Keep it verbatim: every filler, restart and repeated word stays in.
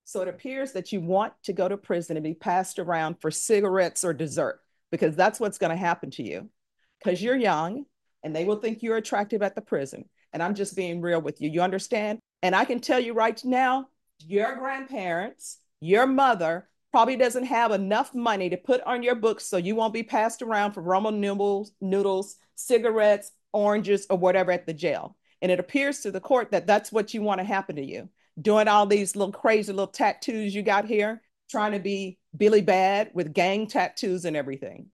So it appears that you want to go to prison and be passed around for cigarettes or dessert, because that's what's going to happen to you. Because you're young and they will think you're attractive at the prison. And I'm just being real with you. You understand? And I can tell you right now, your grandparents, your mother probably doesn't have enough money to put on your books so you won't be passed around for Roman noodles, noodles, cigarettes, oranges, or whatever at the jail. And it appears to the court that that's what you want to happen to you. Doing all these little crazy little tattoos you got here, trying to be Billy Bad with gang tattoos and everything.